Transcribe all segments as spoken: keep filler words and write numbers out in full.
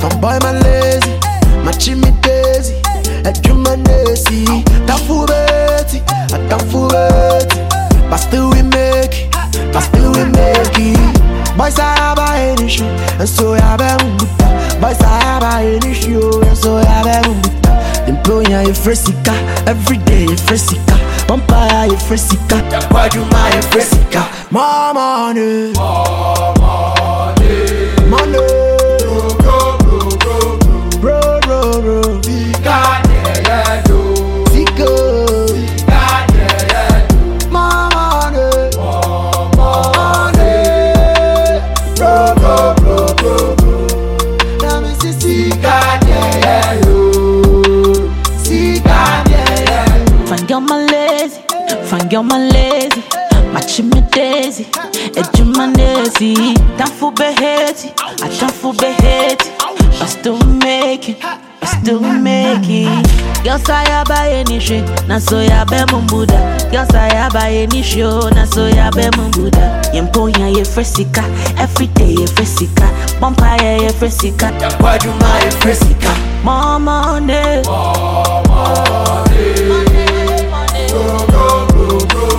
Fanboy man lazy, my chimney daisy, a human daisy, tafu beti, a tafu beti. But still we make it, but still we make it. Boys I have any shoe, and so I have a boys I have any shoe, and so I have a employer a fresica, every day a fresica, vampire a fresica, why do my fresica? More money, More money, money, bro, bro, bro, bro, bro, bro, bro. God, yeah, yeah, do. Zico, God, yeah, yeah, do. more money, More money, bro, bro, bro, bro, bro. let me see, see, God, yeah, yeah, do. see, God, yeah, yeah, do. Fine girl my lazy, fine girl my lazy. My chimney daisy, a human daisy. Time for beheti, I time for beheti. I still make it, I still make it. Girls I buy any shit, na so ya be mumbuda. Girls I buy any show, na so ya be mumbuda. Yemponya ye fresica, every day ye fresica. Vampire ye fresica, why do my fresica? more money. More money, bro, bro, bro, bro, bro.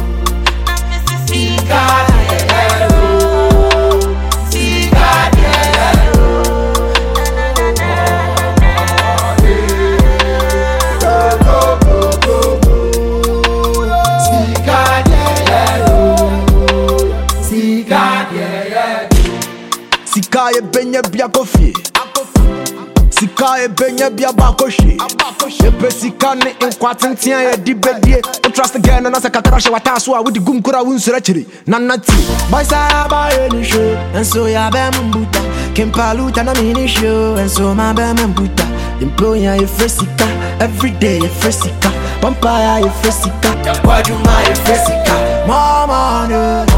God, yeah, yeah, do. God, yeah, yeah, do. Bro, bro, bro, bro, bro. God, yeah, yeah, do. See, God, yeah, yeah, do. Sika e benye bia kofi, Sika e benye bia bakoshi. Epe sika ne nkwatentia ye di bedie. O trust again na se kakara she wata so a wudi gum kura wunsura chiri. Nanati. Boys I buy any show, and so ya be mbuta. Kempaluta na mini show, and so ma be mbuta. Employer ye fresica, every day ye fresica. Vampire ye fresica, why do my fresica? More money.